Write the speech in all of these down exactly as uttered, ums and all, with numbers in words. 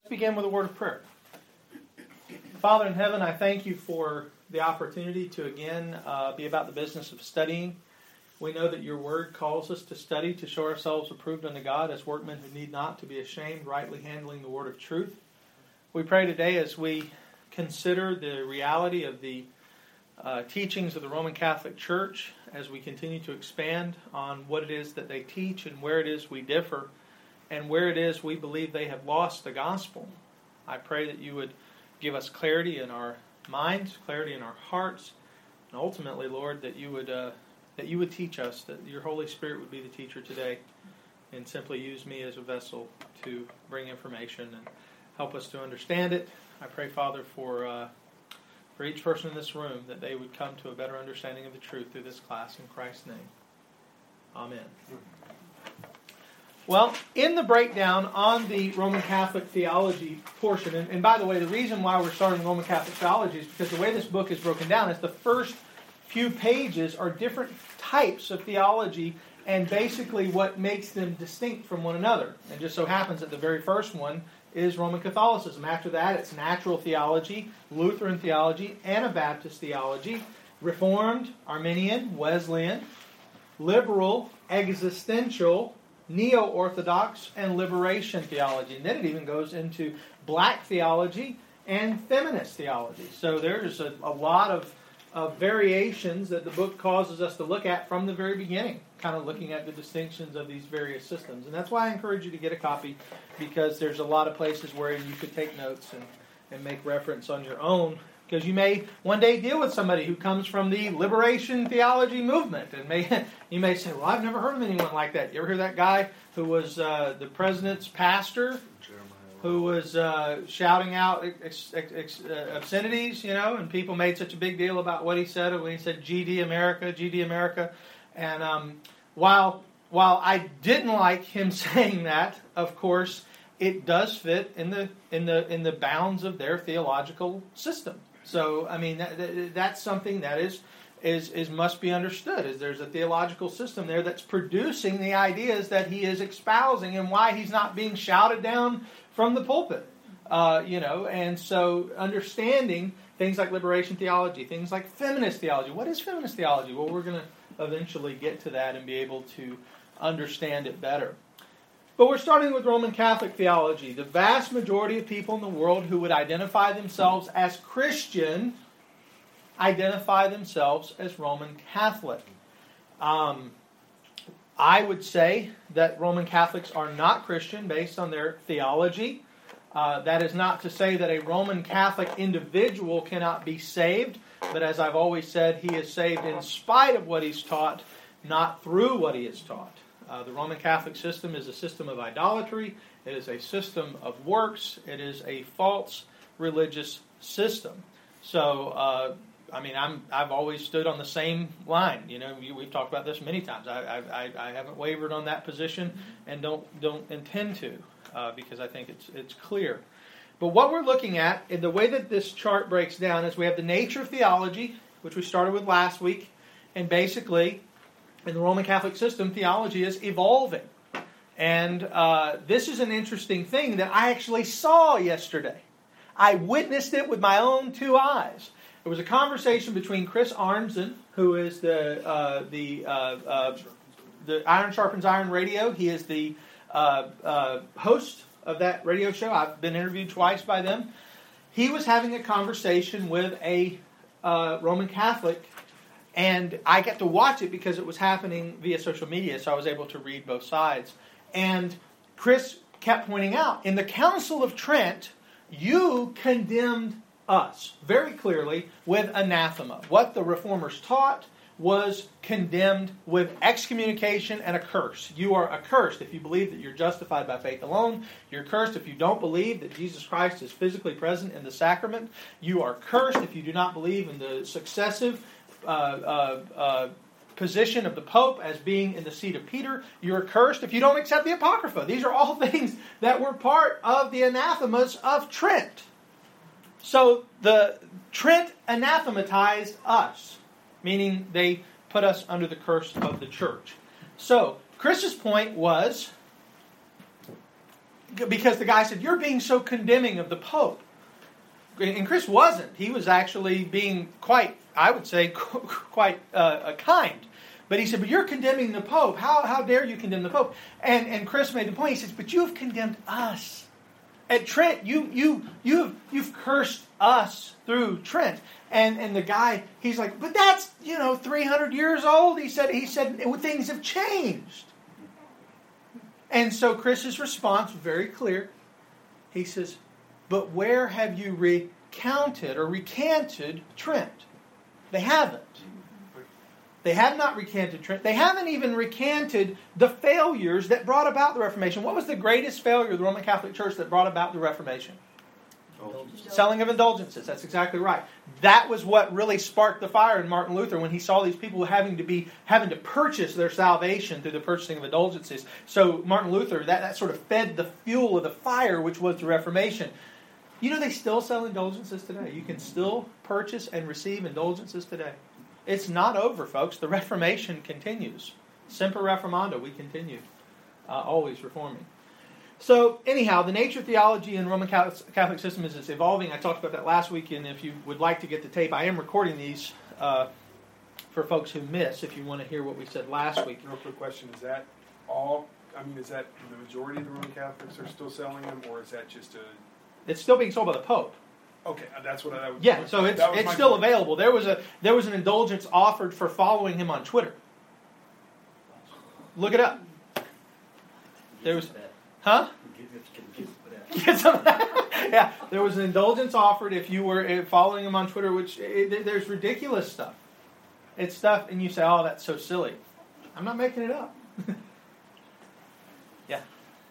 Begin with a word of prayer. Father in heaven, I thank you for the opportunity to again uh, be about the business of studying. We know that your word calls us to study, to show ourselves approved unto God as workmen who need not to be ashamed, rightly handling the word of truth. We pray today as we consider the reality of the uh, teachings of the Roman Catholic Church, as we continue to expand on what it is that they teach and where it is we differ, and where it is we believe they have lost the gospel. I pray that you would give us clarity in our minds, clarity in our hearts, and ultimately, Lord, that you would uh, that you would teach us, that your Holy Spirit would be the teacher today, and simply use me as a vessel to bring information and help us to understand it. I pray, Father, for uh, for each person in this room, that they would come to a better understanding of the truth through this class in Christ's name. Amen. Well, in the breakdown on the Roman Catholic theology portion, and, and by the way, the reason why we're starting Roman Catholic theology is because the way this book is broken down is the first few pages are different types of theology and basically what makes them distinct from one another. And just so happens that the very first one is Roman Catholicism. After that, it's natural theology, Lutheran theology, Anabaptist theology, Reformed, Arminian, Wesleyan, liberal, existential, neo-orthodox, and liberation theology. And then it even goes into black theology and feminist theology. So there's a, a lot of, of variations that the book causes us to look at from the very beginning, kind of looking at the distinctions of these various systems. And that's why I encourage you to get a copy, because there's a lot of places where you could take notes and, and make reference on your own, because you may one day deal with somebody who comes from the liberation theology movement, and may you may say, well, I've never heard of anyone like that. You ever hear that guy who was uh, the president's pastor, who was uh, shouting out ex- ex- ex- uh, obscenities, you know, and people made such a big deal about what he said when he said G D America, G D America. And um, while while I didn't like him saying that, of course, it does fit in the in the in the bounds of their theological system. So, I mean, that, that, that's something that is, is is must be understood. Is there's a theological system there that's producing the ideas that he is espousing, and why he's not being shouted down from the pulpit. Uh, you know, and so understanding things like liberation theology, things like feminist theology. What is feminist theology? Well, we're going to eventually get to that and be able to understand it better. But we're starting with Roman Catholic theology. The vast majority of people in the world who would identify themselves as Christian identify themselves as Roman Catholic. Um, I would say that Roman Catholics are not Christian based on their theology. Uh, that is not to say that a Roman Catholic individual cannot be saved, but as I've always said, he is saved in spite of what he's taught, not through what he is taught. Uh, the Roman Catholic system is a system of idolatry. It is a system of works. It is a false religious system. So, uh, I mean, I'm, I've always stood on the same line. You know, we, we've talked about this many times. I, I, I haven't wavered on that position, and don't don't intend to, uh, because I think it's it's clear. But what we're looking at, in the way that this chart breaks down, is we have the nature of theology, which we started with last week, and basically, in the Roman Catholic system, theology is evolving. And uh, this is an interesting thing that I actually saw yesterday. I witnessed it with my own two eyes. There was a conversation between Chris Arnzen, who is the uh, the uh, uh, the Iron Sharpens Iron radio. He is the uh, uh, host of that radio show. I've been interviewed twice by them. He was having a conversation with a uh, Roman Catholic, and I got to watch it because it was happening via social media, so I was able to read both sides. And Chris kept pointing out, in the Council of Trent, you condemned us very clearly with anathema. What the Reformers taught was condemned with excommunication and a curse. You are accursed if you believe that you're justified by faith alone. You're cursed if you don't believe that Jesus Christ is physically present in the sacrament. You are cursed if you do not believe in the successive uh, uh, uh, position of the Pope as being in the seat of Peter. You're cursed if you don't accept the Apocrypha. These are all things that were part of the anathemas of Trent. So the Trent anathematized us, meaning they put us under the curse of the church. So Chris's point was, because the guy said, "You're being so condemning of the Pope." And Chris wasn't. He was actually being quite, I would say, quite uh, kind. But he said, "But you're condemning the Pope. How how dare you condemn the Pope?" And and Chris made the point. He says, "But you have condemned us. At Trent, you you you've you've cursed us through Trent." And and the guy, he's like, "But that's, you know, three hundred years old." He said he said things have changed. And so Chris's response was very clear. He says, "But where have you recounted or recanted Trent?" They haven't. They have not recanted Trent. They haven't even recanted the failures that brought about the Reformation. What was the greatest failure of the Roman Catholic Church that brought about the Reformation? Indulgences. Selling of indulgences. That's exactly right. That was what really sparked the fire in Martin Luther when he saw these people having to be having to purchase their salvation through the purchasing of indulgences. So Martin Luther, that, that sort of fed the fuel of the fire, which was the Reformation. You know, they still sell indulgences today. You can still purchase and receive indulgences today. It's not over, folks. The Reformation continues. Semper Reformanda, we continue. Uh, always reforming. So, anyhow, the nature of theology in the Roman Catholic system is it's evolving. I talked about that last week, and if you would like to get the tape, I am recording these uh, for folks who miss, if you want to hear what we said last week. Real quick question, is that all, I mean, is that the majority of the Roman Catholics are still selling them, or is that just a... It's still being sold by the Pope. Okay, that's what I... Yeah, so it's it's still point. available. There was a there was an indulgence offered for following him on Twitter. Look it up. There was... Huh? Get some of that. Yeah, there was an indulgence offered if you were following him on Twitter, which it, there's ridiculous stuff. It's stuff, and you say, "Oh, that's so silly." I'm not making it up. Yeah.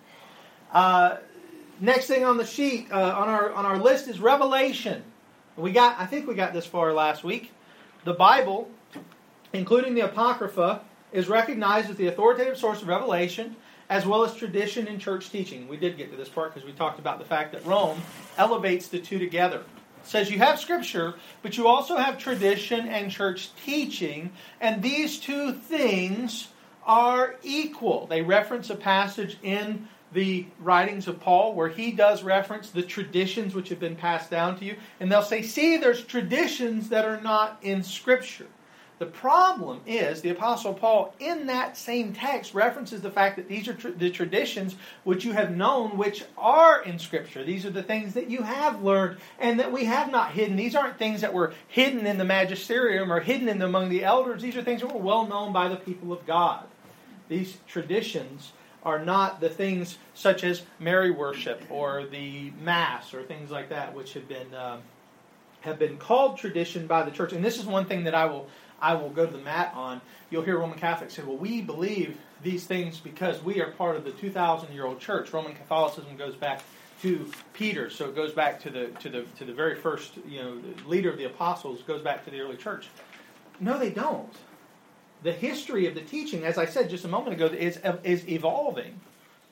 Uh, next thing on the sheet uh, on our on our list is Revelation. We got, I think we got this far last week. The Bible, including the Apocrypha, is recognized as the authoritative source of revelation, as well as tradition and church teaching. We did get to this part because we talked about the fact that Rome elevates the two together. It says you have Scripture, but you also have tradition and church teaching, and these two things are equal. They reference a passage in the writings of Paul where he does reference the traditions which have been passed down to you, and they'll say, see, there's traditions that are not in Scripture. The problem is the Apostle Paul, in that same text, references the fact that these are tr- the traditions which you have known, which are in Scripture. These are the things that you have learned and that we have not hidden. These aren't things that were hidden in the magisterium or hidden in among the elders. These are things that were well known by the people of God. These traditions are not the things such as Mary worship or the Mass or things like that, which have been uh, have been called tradition by the church. And this is one thing that I will I will go to the mat on. You'll hear Roman Catholics say, well, we believe these things because we are part of the two thousand year old church. Roman Catholicism goes back to Peter, so it goes back to the to the to the very first, you know, leader of the apostles, goes back to the early church. No, they don't. The history of the teaching, as I said just a moment ago, is is evolving.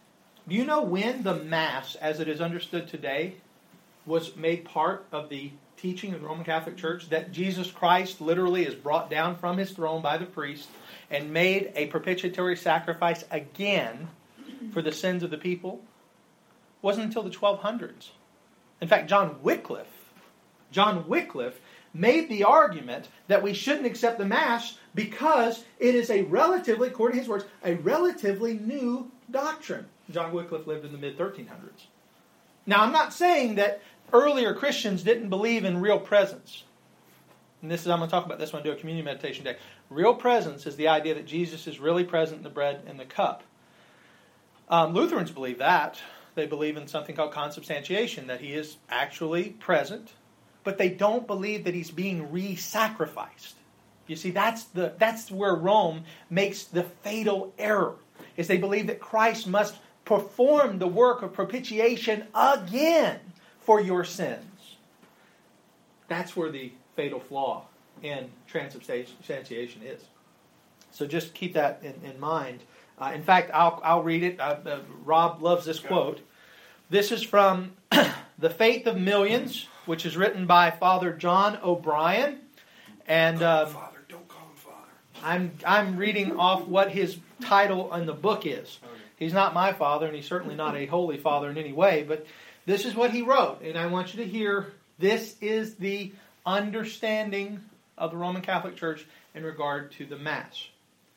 Do you know when the Mass, as it is understood today, was made part of the teaching of the Roman Catholic Church, that Jesus Christ literally is brought down from his throne by the priest and made a propitiatory sacrifice again for the sins of the people? It wasn't until the twelve hundreds. In fact, John Wycliffe, John Wycliffe made the argument that we shouldn't accept the Mass because it is a relatively, according to his words, a relatively new doctrine. John Wycliffe lived in the mid thirteen hundreds. Now, I'm not saying that earlier Christians didn't believe in real presence. And this is, I'm going to talk about this when I do a communion meditation day. Real presence is the idea that Jesus is really present in the bread and the cup. Um, Lutherans believe that. They believe in something called consubstantiation, that he is actually present, but they don't believe that he's being re-sacrificed. You see, that's the that's where Rome makes the fatal error, is they believe that Christ must perform the work of propitiation again for your sins. That's where the fatal flaw in transubstantiation is. So just keep that in, in mind. Uh, in fact, I'll, I'll read it. Uh, uh, Rob loves this quote. This is from The Faith of Millions, which is written by Father John O'Brien. And um, Father, don't call him Father. I'm I'm reading off what his title in the book is. He's not my father, and he's certainly not a holy father in any way, but this is what he wrote. And I want you to hear, this is the understanding of the Roman Catholic Church in regard to the Mass.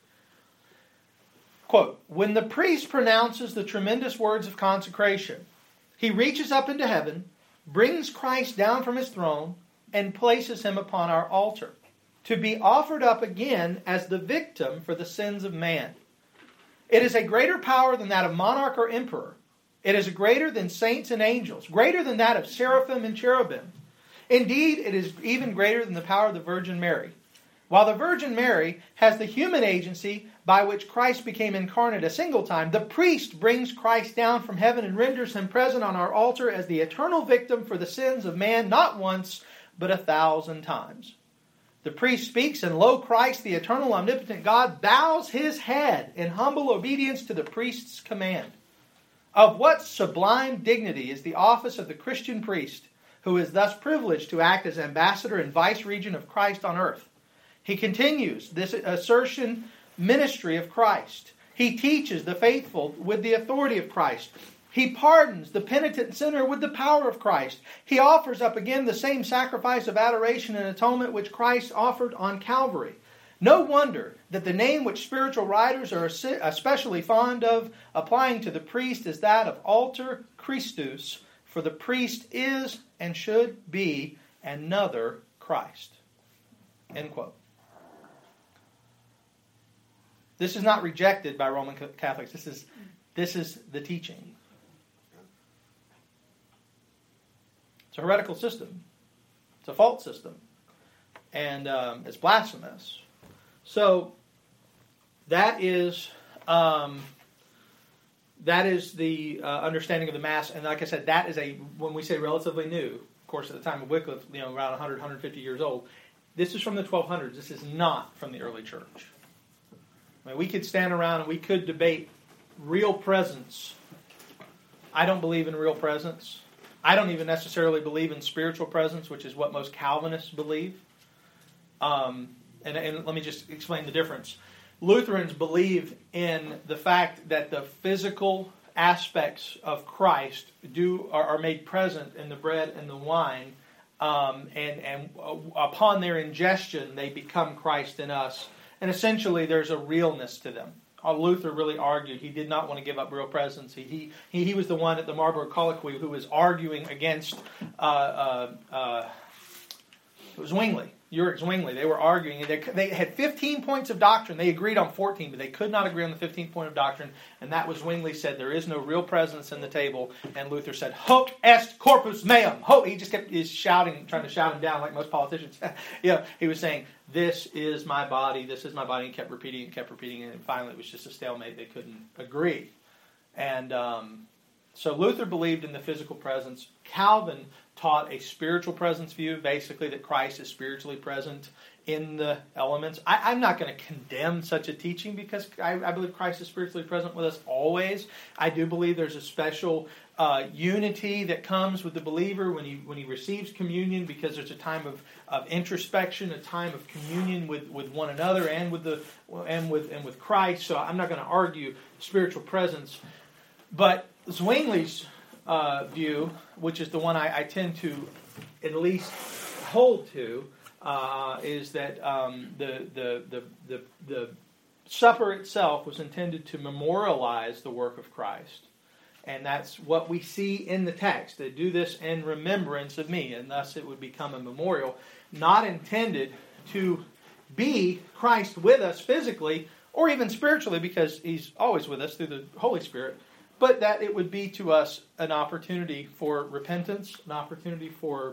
Quote, when the priest pronounces the tremendous words of consecration, he reaches up into heaven, brings Christ down from his throne, and places him upon our altar, to be offered up again as the victim for the sins of man. It is a greater power than that of monarch or emperor. It is greater than saints and angels, greater than that of seraphim and cherubim. Indeed, it is even greater than the power of the Virgin Mary. While the Virgin Mary has the human agency by which Christ became incarnate a single time, the priest brings Christ down from heaven and renders him present on our altar as the eternal victim for the sins of man, not once, but a thousand times. The priest speaks, and lo, Christ, the eternal omnipotent God, bows his head in humble obedience to the priest's command. Of what sublime dignity is the office of the Christian priest, who is thus privileged to act as ambassador and vice-regent of Christ on earth. He continues this assertion ministry of Christ. He teaches the faithful with the authority of Christ. He pardons the penitent sinner with the power of Christ. He offers up again the same sacrifice of adoration and atonement which Christ offered on Calvary. No wonder that the name which spiritual writers are especially fond of applying to the priest is that of alter Christus, for the priest is and should be another Christ. End quote. This is not rejected by Roman Catholics. This is, this is the teaching. It's a heretical system. It's a false system. And um, it's blasphemous. So, that is um, that is the uh, understanding of the Mass. And like I said, that is a, when we say relatively new, of course at the time of Wycliffe, you know, around one hundred, one hundred fifty years old. This is from the twelve hundreds. This is not from the early church. I mean, we could stand around and we could debate real presence. I don't believe in real presence. I don't even necessarily believe in spiritual presence, which is what most Calvinists believe. Um, and, and let me just explain the difference. Lutherans believe in the fact that the physical aspects of Christ do are, are made present in the bread and the wine, um, and, and upon their ingestion, they become Christ in us. And essentially, there's a realness to them. Luther really argued he did not want to give up real presence. He he, he was the one at the Marburg Colloquy who was arguing against uh, uh, uh, it was Zwingli, Ulrich Zwingli. They were arguing. They, they had fifteen points of doctrine. They agreed on fourteen, but they could not agree on the fifteenth point of doctrine. And that was Zwingli said there is no real presence in the table. And Luther said, "Hoc est corpus meum." Ho! He just kept is shouting, trying to shout him down like most politicians. you know, he was saying, "This is my body, this is my body," and kept repeating and kept repeating it, and finally it was just a stalemate. They couldn't agree. And um, so Luther believed in the physical presence. Calvin taught a spiritual presence view, basically that Christ is spiritually present in the elements. I, I'm not going to condemn such a teaching because I, I believe Christ is spiritually present with us always. I do believe there's a special uh, unity that comes with the believer when he when he receives communion, because there's a time of, of introspection, a time of communion with, with one another and with the and with and with Christ. So I'm not going to argue spiritual presence, but Zwingli's uh, view, which is the one I, I tend to at least hold to, uh, is that um, the, the the the the supper itself was intended to memorialize the work of Christ. And that's what we see in the text. They do this in remembrance of me, and thus it would become a memorial, not intended to be Christ with us physically or even spiritually, because He's always with us through the Holy Spirit, but that it would be to us an opportunity for repentance, an opportunity for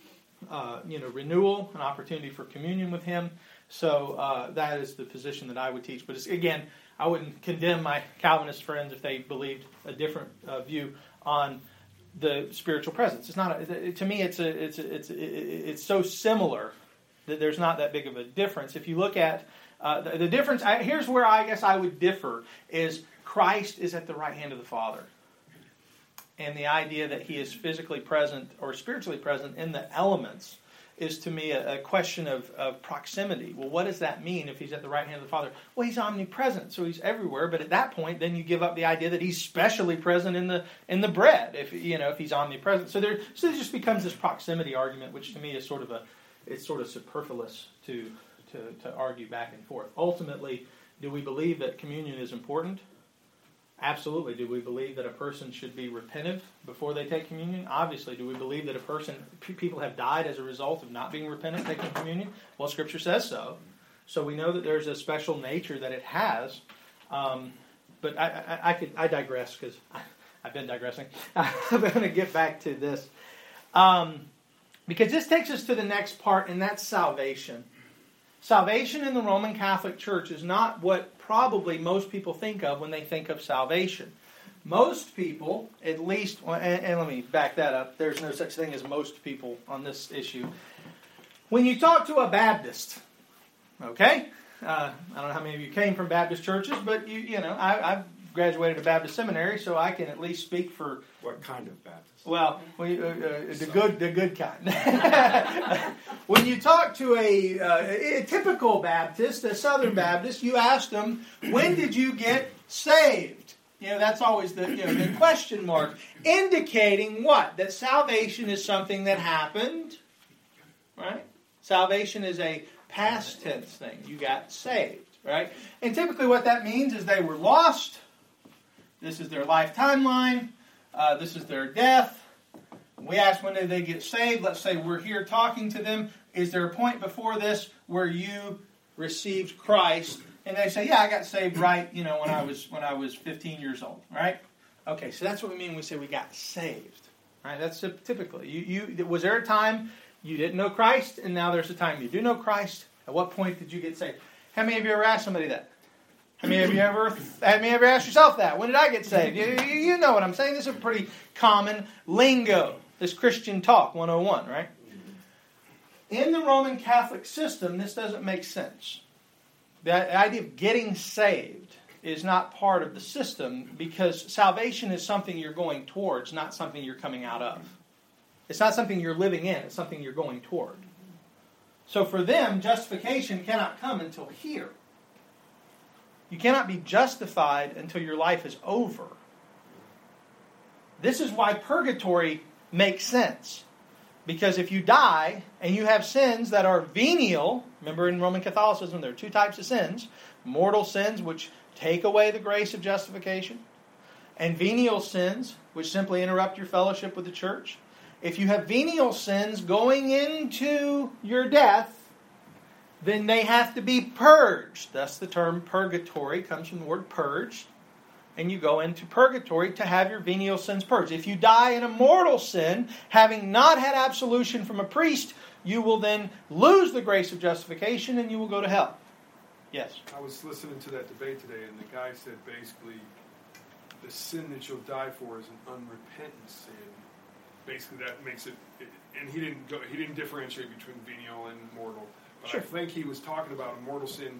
uh, you know renewal, an opportunity for communion with Him. So uh, that is the position that I would teach. But it's, again, I wouldn't condemn my Calvinist friends if they believed a different uh, view on the spiritual presence. It's not a, to me. It's a, it's a, it's a, it's so similar that there's not that big of a difference. If you look at uh, the, the difference, I, here's where I guess I would differ: is Christ is at the right hand of the Father, and the idea that He is physically present or spiritually present in the elements is to me a, a question of, of proximity. Well, what does that mean if he's at the right hand of the Father? Well, he's omnipresent, so he's everywhere. But at that point, then you give up the idea that he's specially present in the in the bread. If you know if he's omnipresent, so there so there just becomes this proximity argument, which to me is sort of a it's sort of superfluous to to to argue back and forth. Ultimately, do we believe that communion is important? Absolutely. Do we believe that a person should be repentant before they take communion? Obviously. Do we believe that a person, p- people have died as a result of not being repentant taking communion? Well, Scripture says so. So we know that there's a special nature that it has. Um, but I, I, I could I digress because I've been digressing. I'm going to get back to this. Um, because this takes us to the next part, and that's salvation. Salvation in the Roman Catholic Church is not what probably most people think of when they think of salvation. Most people, at least, and, and let me back that up, there's no such thing as most people on this issue. When you talk to a Baptist, okay, uh, I don't know how many of you came from Baptist churches, but you you know, I, I've graduated a Baptist seminary, so I can at least speak for... What kind of Baptist? Well, we, uh, uh, the good, the good kind. When you talk to a, uh, a typical Baptist, a Southern Baptist, you ask them, "When did you get saved?" You know, that's always the you know the question mark, indicating what? That salvation is something that happened, right? Salvation is a past tense thing. You got saved, right? And typically, what that means is they were lost. This is their life timeline. Uh, this is their death. We ask, when did they get saved? Let's say we're here talking to them. Is there a point before this where you received Christ? And they say, yeah, I got saved right, you know, when I was when I was fifteen years old, right? Okay, so that's what we mean when we say we got saved, right? That's typically. You, you was there a time you didn't know Christ, and now there's a time you do know Christ? At what point did you get saved? How many of you ever asked somebody that? How many of you ever, how many ever asked yourself that? When did I get saved? You, you, you know what I'm saying. This is a pretty common lingo. This Christian talk one oh one, right? In the Roman Catholic system, this doesn't make sense. The idea of getting saved is not part of the system because salvation is something you're going towards, not something you're coming out of. It's not something you're living in. It's something you're going toward. So for them, justification cannot come until here. You cannot be justified until your life is over. This is why purgatory makes sense. Because if you die and you have sins that are venial, remember in Roman Catholicism there are two types of sins. Mortal sins, which take away the grace of justification. And venial sins, which simply interrupt your fellowship with the church. If you have venial sins going into your death, then they have to be purged. Thus the term purgatory comes from the word purge. And you go into purgatory to have your venial sins purged. If you die in a mortal sin, having not had absolution from a priest, you will then lose the grace of justification and you will go to hell. Yes? I was listening to that debate today, and the guy said basically the sin that you'll die for is an unrepentant sin. Basically that makes it, and he didn't go, he didn't differentiate between venial and mortal. But sure. I think he was talking about a mortal sin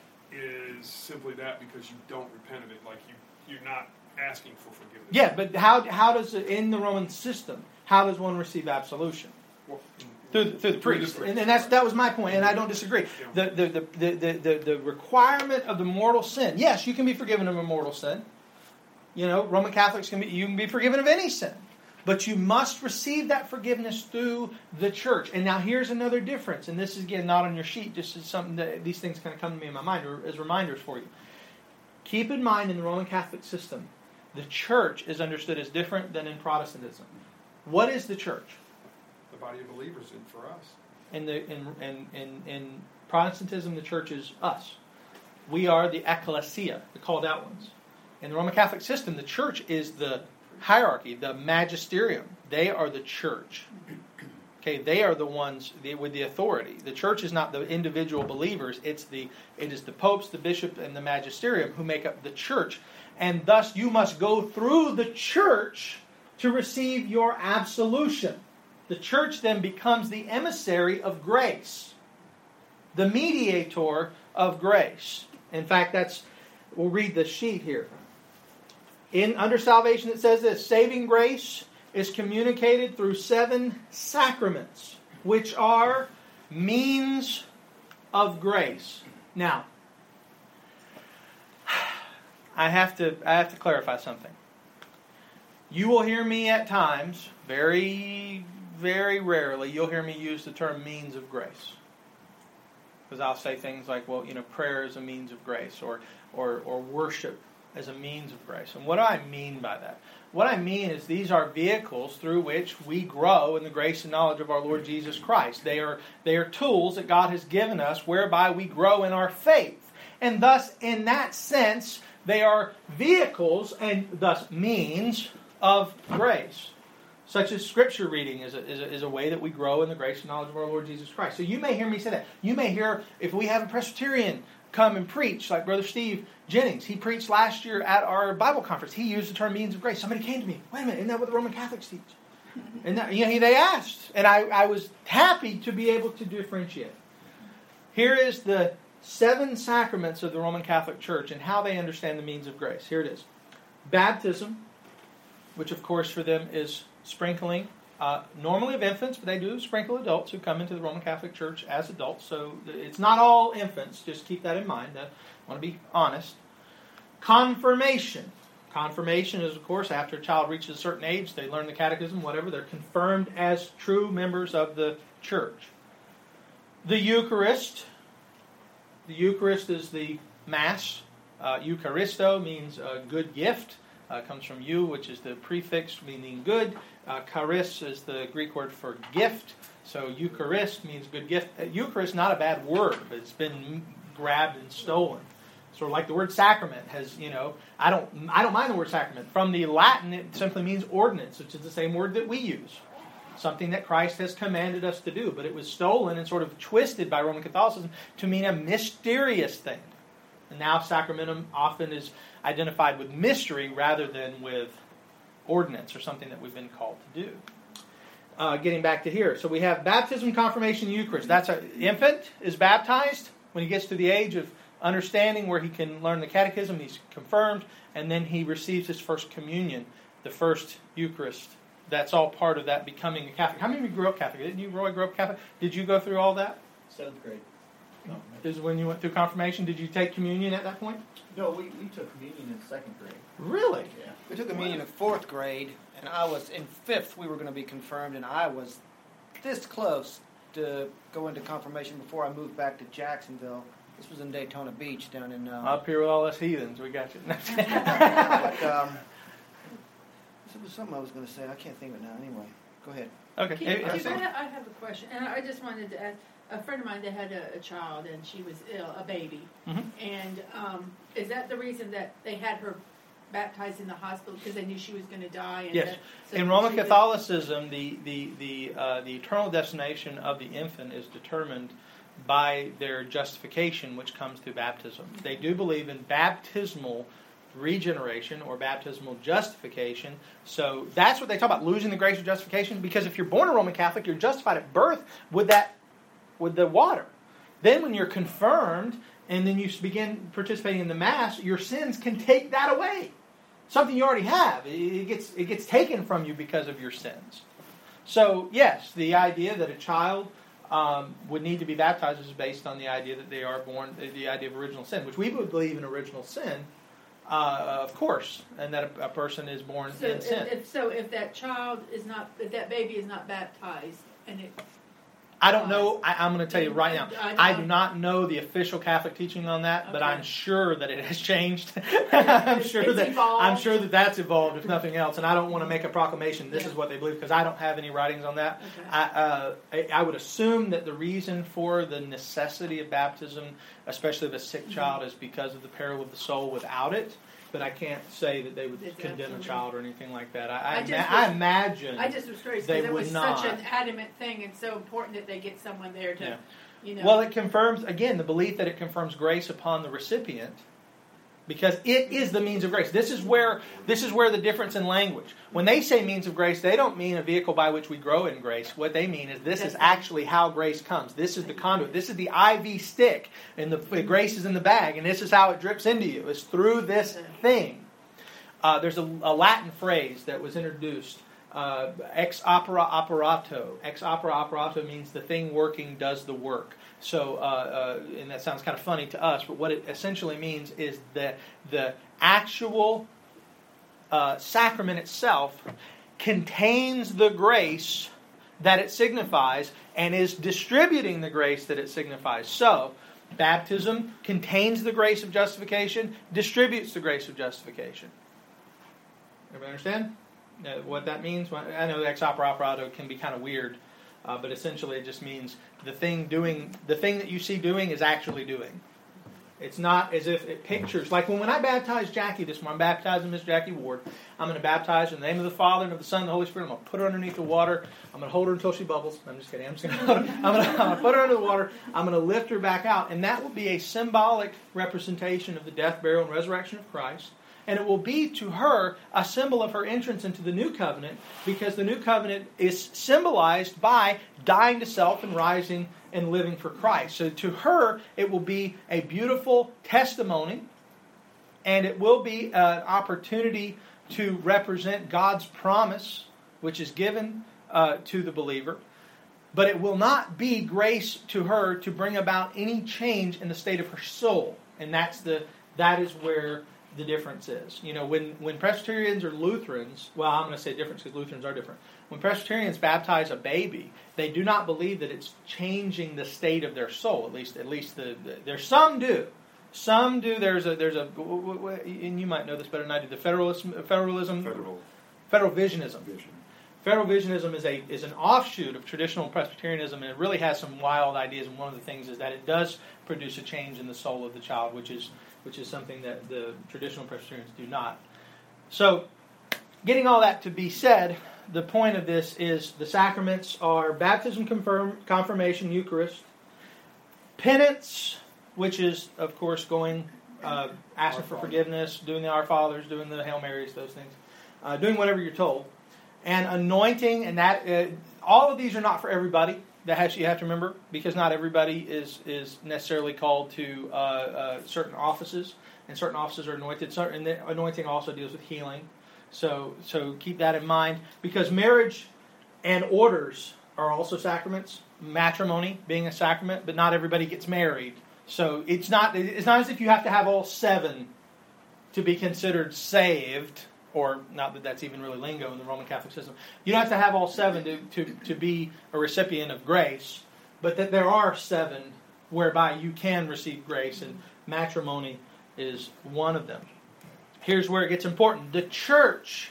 is simply that because you don't repent of it, like you, you're not asking for forgiveness. Yeah, but how how does it, in the Roman system, how does one receive absolution? Well, through, the, through the priest. Through the and, and that's that was my point, and I don't disagree. Yeah. The, the, the, the, the, the requirement of the mortal sin, yes, you can be forgiven of a mortal sin. You know, Roman Catholics can be, you can be forgiven of any sin. But you must receive that forgiveness through the church. And now here's another difference. And this is, again, not on your sheet. Just as something that these things kind of come to me in my mind as reminders for you. Keep in mind in the Roman Catholic system, the church is understood as different than in Protestantism. What is the church? The body of believers in for us. In, the, in, in, in, in Protestantism, the church is us. We are the ecclesia, the called out ones. In the Roman Catholic system, the church is the hierarchy, the magisterium. They are the church. Okay, they are the ones with the authority. The church is not the individual believers. It's the it is the popes, the bishop, and the magisterium who make up the church. And thus you must go through the church to receive your absolution. The church then becomes the emissary of grace, the mediator of grace. In fact, that's we'll read the sheet here. In under salvation, it says this: saving grace is communicated through seven sacraments. which are means of grace. Now, I have to I have to clarify something. You will hear me at times, very, very rarely, you'll hear me use the term means of grace. Because I'll say things like, well, you know, prayer is a means of grace, or, or, or worship as a means of grace. And what do I mean by that? What I mean is these are vehicles through which we grow in the grace and knowledge of our Lord Jesus Christ. They are, they are tools that God has given us whereby we grow in our faith. And thus, in that sense, they are vehicles and thus means of grace. Such as Scripture reading is a, is, a, is a way that we grow in the grace and knowledge of our Lord Jesus Christ. So you may hear me say that. You may hear, if we have a Presbyterian come and preach, like Brother Steve Jennings, he preached last year at our Bible conference. He used the term means of grace. Somebody came to me, wait a minute, isn't that what the Roman Catholics teach? And that, you know, they asked, and I, I was happy to be able to differentiate. Here is the seven sacraments of the Roman Catholic Church and how they understand the means of grace. Here it is. Baptism, which of course for them is sprinkling, uh, normally of infants, but they do sprinkle adults who come into the Roman Catholic Church as adults. So it's not all infants. Just keep that in mind. I want to be honest. Confirmation. Confirmation is, of course, after a child reaches a certain age, they learn the catechism, whatever. They're confirmed as true members of the church. The Eucharist. The Eucharist is the Mass. Uh, Eucharisto means a good gift. Uh, comes from eu, which is the prefix meaning good. Uh, charis is the Greek word for gift. So Eucharist means good gift. Uh, Eucharist, not a bad word, but it's been grabbed and stolen. Sort of like the word sacrament has, you know, I don't, I don't mind the word sacrament. From the Latin, it simply means ordinance, which is the same word that we use. Something that Christ has commanded us to do. But it was stolen and sort of twisted by Roman Catholicism to mean a mysterious thing. And now sacramentum often is identified with mystery rather than with ordinance or something that we've been called to do. Uh, getting back to here. So we have baptism, confirmation, Eucharist. That's an infant is baptized. When he gets to the age of understanding where he can learn the catechism, he's confirmed, and then he receives his first communion, the first Eucharist. That's all part of that becoming a Catholic. How many of you grew up Catholic? Didn't you, Roy, grow up Catholic? Did you go through all that? Seventh grade. No. This is when you went through confirmation. Did you take communion at that point? No, we, we took communion in second grade. Really? Yeah. We took communion in fourth grade, and I was in fifth. We were going to be confirmed, and I was this close to go into confirmation before I moved back to Jacksonville. This was in Daytona Beach, down in um, up here with all us heathens. We got you. but um, there was something I was going to say. I can't think of it now. Anyway, go ahead. Okay. Keith, Hey, Keith, I, ha- I have a question, and I just wanted to add. A friend of mine that had a, a child, and she was ill, a baby. Mm-hmm. And um, is that the reason that they had her baptized in the hospital because they knew she was going to die? And yes. that, so in Roman she Catholicism, the the the uh, the eternal destination of the infant is determined by their justification, which comes through baptism. They do believe in baptismal regeneration or baptismal justification. So that's what they talk about, losing the grace of justification. Because if you're born a Roman Catholic, you're justified at birth with that. With the water. Then when you're confirmed and then you begin participating in the Mass, your sins can take that away. Something you already have. It gets, it gets taken from you because of your sins. So, yes, the idea that a child um, would need to be baptized is based on the idea that they are born, the idea of original sin, which we would believe in original sin, uh, of course, and that a, a person is born so in if, sin. If, so if that child is not, if that baby is not baptized, and it... I don't know. I, I'm going to tell you right now. I, I do not know the official Catholic teaching on that, okay. but I'm sure that it has changed. I'm it's, sure it's that evolved. I'm sure that that's evolved, if nothing else. And I don't want to make a proclamation. This yeah. is what they believe because I don't have any writings on that. Okay. I, uh, I, I would assume that the reason for the necessity of baptism, especially of a sick child, mm-hmm. is because of the peril of the soul without it. But I can't say that they would It's condemn absolutely. a child or anything like that. I, I, I just ma- was- I imagine I just was curious they because it was would not. such an adamant thing and so important that they get someone there to, Yeah. you know. Well, it confirms, again, the belief that it confirms grace upon the recipient because it is the means of grace. This is where this is where the difference in language. When they say means of grace, they don't mean a vehicle by which we grow in grace. What they mean is this is actually how grace comes. This is the conduit. This is the I V stick, and the, the grace is in the bag, and this is how it drips into you. It's through this thing. Uh, there's a, a Latin phrase that was introduced uh, ex opera operato. Ex opera operato means the thing working does the work. So, uh, uh, and that sounds kind of funny to us, but what it essentially means is that the actual uh, sacrament itself contains the grace that it signifies and is distributing the grace that it signifies. So, baptism contains the grace of justification, distributes the grace of justification. Everybody understand uh, what that means? I know ex opera operato can be kind of weird, uh, but essentially it just means the thing doing, the thing that you see doing is actually doing. It's not as if it pictures, like when, when I baptized Jackie this morning, I'm baptizing Miss Jackie Ward. I'm going to baptize her in the name of the Father and of the Son and the Holy Spirit. I'm going to put her underneath the water. I'm going to hold her until she bubbles. I'm just kidding. I'm just going to, I'm going to, I'm going to put her under the water. I'm going to lift her back out. And that will be a symbolic representation of the death, burial, and resurrection of Christ. And it will be to her a symbol of her entrance into the new covenant, because the new covenant is symbolized by dying to self and rising and living for Christ. So to her, it will be a beautiful testimony, and it will be an opportunity to represent God's promise, which is given uh, to the believer. But it will not be grace to her to bring about any change in the state of her soul. And that's the that is where the difference is. You know, when, when Presbyterians or Lutherans, well, I'm going to say difference because Lutherans are different. When Presbyterians baptize a baby, they do not believe that it's changing the state of their soul. At least, at least the, the there's some do. Some do. There's a there's a and you might know this better than I do. The federalism, federalism, Federal. federal visionism. Vision. Federal visionism is a is an offshoot of traditional Presbyterianism, and it really has some wild ideas. And one of the things is that it does produce a change in the soul of the child, which is which is something that the traditional Presbyterians do not. So, getting all that to be said, the point of this is the sacraments are baptism, confirm, confirmation, Eucharist, penance, which is, of course, going, uh, asking for forgiveness, doing the Our Fathers, doing the Hail Marys, those things, uh, doing whatever you're told, and anointing, and that uh, all of these are not for everybody. That has, you have to remember, because not everybody is is necessarily called to uh, uh, certain offices, and certain offices are anointed. And the anointing also deals with healing, so so keep that in mind. Because marriage and orders are also sacraments. Matrimony being a sacrament, but not everybody gets married. So it's not it's not as if you have to have all seven to be considered saved. Or not that that's even really lingo in the Roman Catholic system. You don't have to have all seven to, to, to be a recipient of grace, but that there are seven whereby you can receive grace, and matrimony is one of them. Here's where it gets important. The church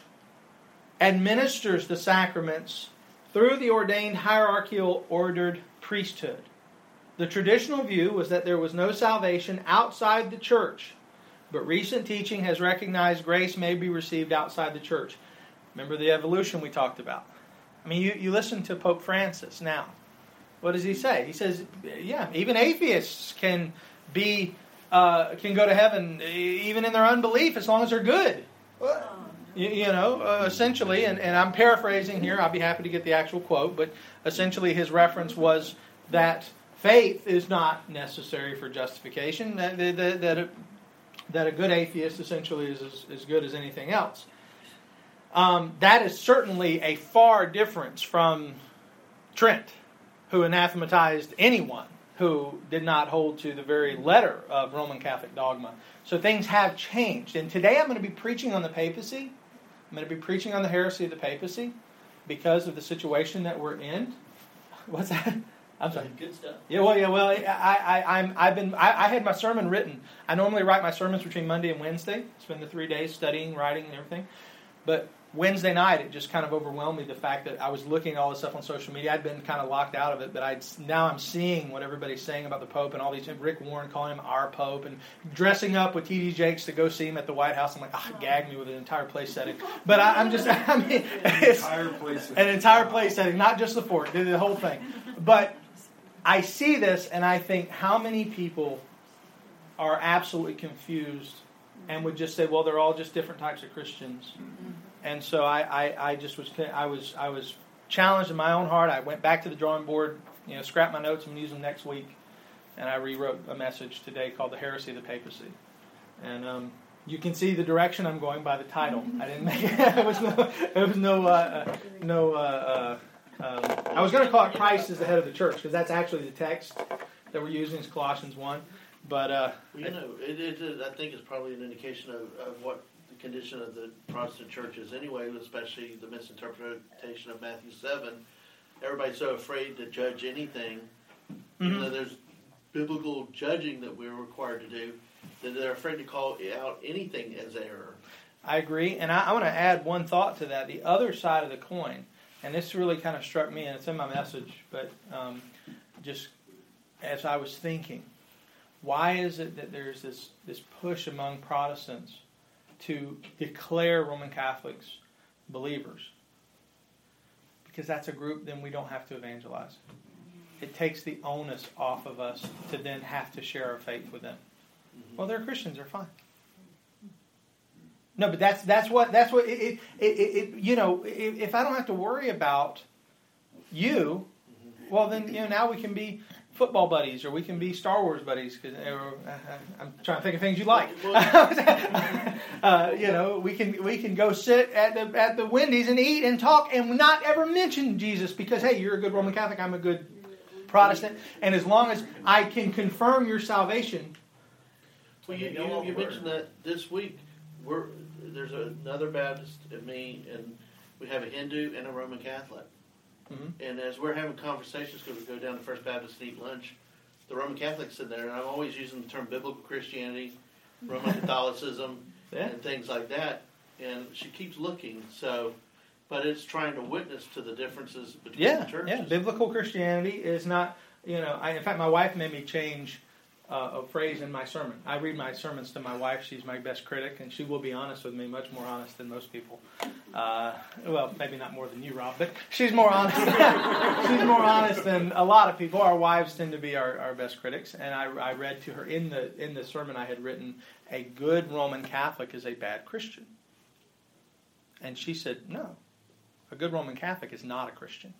administers the sacraments through the ordained hierarchical ordered priesthood. The traditional view was that there was no salvation outside the church, but recent teaching has recognized grace may be received outside the church. Remember the evolution we talked about. I mean, you, you listen to Pope Francis now. What does he say? He says, yeah, even atheists can be uh, can go to heaven even in their unbelief as long as they're good. You, you know, uh, essentially, and, and I'm paraphrasing here. I'll be happy to get the actual quote, but essentially his reference was that faith is not necessary for justification. That that, that it, that a good atheist essentially is as, as good as anything else. Um, that is certainly a far difference from Trent, who anathematized anyone who did not hold to the very letter of Roman Catholic dogma. So things have changed. And today I'm going to be preaching on the papacy. I'm going to be preaching on the heresy of the papacy because of the situation that we're in. What's that? I'm sorry. Good stuff. Yeah, well, yeah, well. I, I, I'm, I've been. I, I had my sermon written. I normally write my sermons between Monday and Wednesday. Spend the three days studying, writing, and everything. But Wednesday night, it just kind of overwhelmed me. The fact that I was looking at all this stuff on social media. I'd been kind of locked out of it, but I now I'm seeing what everybody's saying about the Pope and all these. Rick Warren calling him our Pope and dressing up with T D Jakes to go see him at the White House. I'm like, ah, oh, gag me with an entire place setting. But I, I'm just, I mean, it's an entire place an entire place setting, not just the fort, the whole thing. But I see this and I think how many people are absolutely confused and would just say, well, they're all just different types of Christians. And so I, I, I just was I was I was challenged in my own heart. I went back to the drawing board, you know, scrapped my notes and used them next week, and I rewrote a message today called "The Heresy of the Papacy." And um, You can see the direction I'm going by the title. I didn't make it. It was no. It was no. Uh, no. Uh, uh, um, I was going to call it Christ as the head of the church because that's actually the text that we're using is Colossians one. But uh, well, you know, it, it, it, I think it's probably an indication of, of what the condition of the Protestant church is anyway, especially the misinterpretation of Matthew seven. Everybody's so afraid to judge anything, mm-hmm. even though there's biblical judging that we're required to do, that they're afraid to call out anything as error. I agree, and I, I want to add one thought to that. The other side of the coin, and this really kind of struck me, and it's in my message, but um, just as I was thinking, why is it that there's this, this push among Protestants to declare Roman Catholics believers? Because that's a group then we don't have to evangelize. It takes the onus off of us to then have to share our faith with them. Well, they're Christians, they're fine. No, but that's that's what that's what it, it, it, it you know. If, if I don't have to worry about you, well then you know now we can be football buddies or we can be Star Wars buddies. Cause, or, uh, I'm trying to think of things you like. uh, you know, we can we can go sit at the at the Wendy's and eat and talk and not ever mention Jesus because hey, you're a good Roman Catholic, I'm a good Protestant, and as long as I can confirm your salvation. Well, you, you, you mentioned that this week. We're, there's another Baptist and me, and we have a Hindu and a Roman Catholic. Mm-hmm. And as we're having conversations, because we go down to First Baptist and eat lunch, the Roman Catholic's in there, and I'm always using the term biblical Christianity, Roman Catholicism, yeah. and things like that. And she keeps looking, so, but it's trying to witness to the differences between yeah, the churches. Yeah, biblical Christianity is not, you know, I, in fact, my wife made me change Uh, a phrase in my sermon. I read my sermons to my wife. She's my best critic, and she will be honest with me, much more honest than most people. Uh, well, maybe not more than you, Rob, but she's more honest. She's more honest than a lot of people. Our wives tend to be our, our best critics, and I, I read to her in the in the sermon I had written, a good Roman Catholic is a bad Christian. And she said, no, a good Roman Catholic is not a Christian.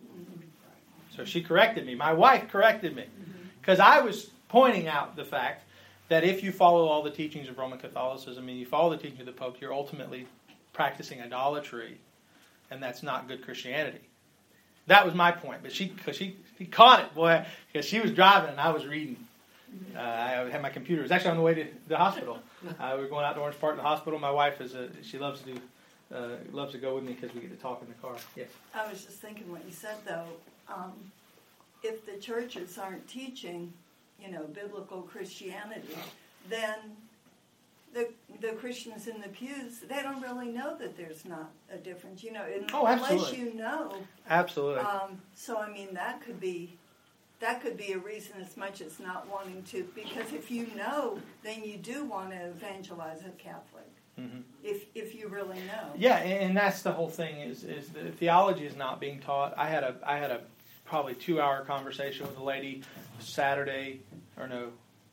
So she corrected me. My wife corrected me, because I was pointing out the fact that if you follow all the teachings of Roman Catholicism and you follow the teachings of the Pope, you're ultimately practicing idolatry, and that's not good Christianity. That was my point, but she, cause she, she caught it, boy, because she was driving and I was reading. Uh, I had my computer. It was actually on the way to the hospital. Uh, we were going out to Orange Park to the hospital. My wife is a, she loves to do, uh, loves to go with me because we get to talk in the car. Yes. I was just thinking what you said though. Um, if the churches aren't teaching, you know, biblical Christianity, then the the Christians in the pews, they don't really know that there's not a difference, you know, oh, unless absolutely. you know. Absolutely. Um, so, I mean, that could be that could be a reason as much as not wanting to, because if you know, then you do want to evangelize a Catholic, mm-hmm. if if you really know. Yeah, and that's the whole thing is is the theology is not being taught. I had a I had a probably two-hour conversation with a lady Saturday, or no,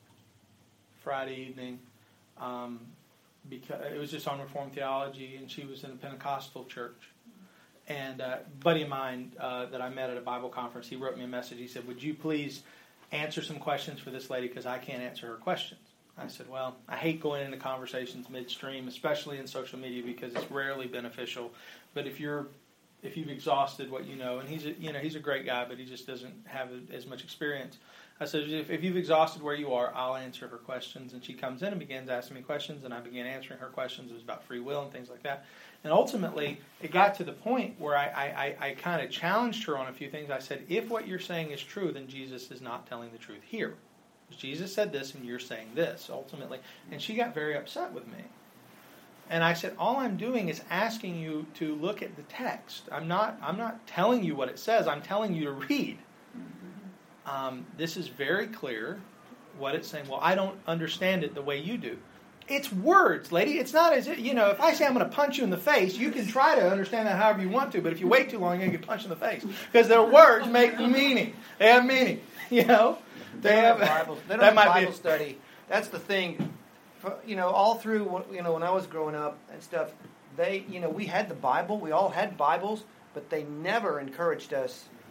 Friday evening, um, because it was just on Reformed theology, and she was in a Pentecostal church. And uh, a buddy of mine uh, that I met at a Bible conference, he wrote me a message. He said, would you please answer some questions for this lady, because I can't answer her questions. I said, well, I hate going into conversations midstream, especially in social media, because it's rarely beneficial. But if you're if you've exhausted what you know, and he's a, you know he's a great guy, but he just doesn't have as much experience. I said, if, if you've exhausted where you are, I'll answer her questions. And she comes in and begins asking me questions, and I began answering her questions. It was about free will and things like that. And ultimately, it got to the point where I, I, I, I kind of challenged her on a few things. I said, if what you're saying is true, then Jesus is not telling the truth here. Jesus said this, and you're saying this, ultimately. And she got very upset with me. And I said, all I'm doing is asking you to look at the text. I'm not I'm not telling you what it says. I'm telling you to read. Um, this is very clear what it's saying. Well, I don't understand it the way you do. It's words, lady. It's not as if, you know, if I say I'm going to punch you in the face, you can try to understand that however you want to, but if you wait too long, you're going to get punched in the face. Because their words make meaning. They have meaning, you know. They, they don't have Bible, they don't that have might Bible be, study. That's the thing. You know, all through, you know, when I was growing up and stuff, they, you know, we had the Bible. We all had Bibles, but they never encouraged us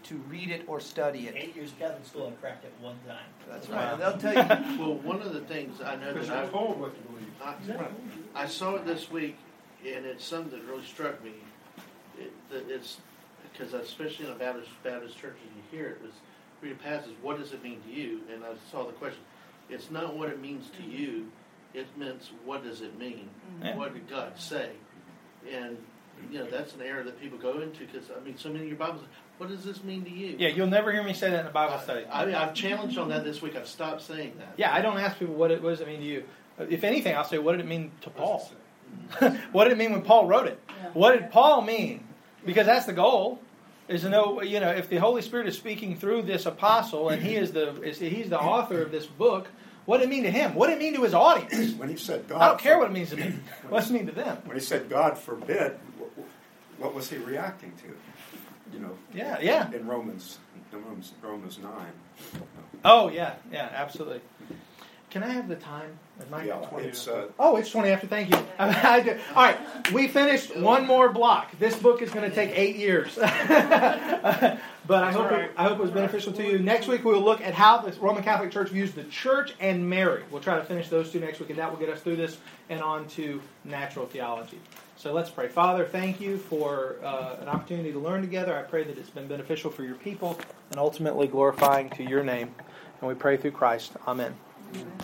to read it or study it. Eight years of Catholic school, I cracked it one time. That's right. They'll tell you. Well, one of the things I know Because that you're I've, told what to believe. I, I saw it this week, and it's something that really struck me. It, that it's because especially in a Baptist Baptist church, you hear it was read a passage. What does it mean to you? And I saw the question. It's not what it means to you. It means what does it mean? Yeah. What did God say? And you know that's an error that people go into because I mean, so many of your Bibles. What does this mean to you? Yeah, you'll never hear me say that in a Bible study. I, I mean, I've challenged on that this week. I've stopped saying that. Yeah, I don't ask people what, it, what does it mean to you. If anything, I'll say, what did it mean to Paul? What did it mean when Paul wrote it? Yeah. What did Paul mean? Because that's the goal. Is to know, you know, if the Holy Spirit is speaking through this apostle and he is the is, he's the author of this book, what did it mean to him? What did it mean to his audience? When he said God, I don't care what it means to me. What does it mean to them? When he said God forbid, what, what was he reacting to? You know. Yeah, yeah. In Romans, in Romans, Romans nine. Oh yeah, yeah, absolutely. Can I have the time? Am I Yeah, twenty? it's uh, Oh, it's twenty after. Thank you. I do. All right, we finished one more block. This book is going to take eight years, but I hope it, I hope it was beneficial to you. Next week we will look at how the Roman Catholic Church views the Church and Mary. We'll try to finish those two next week, and that will get us through this and on to natural theology. So let's pray. Father, thank you for uh, an opportunity to learn together. I pray that it's been beneficial for your people and ultimately glorifying to your name. And we pray through Christ. Amen.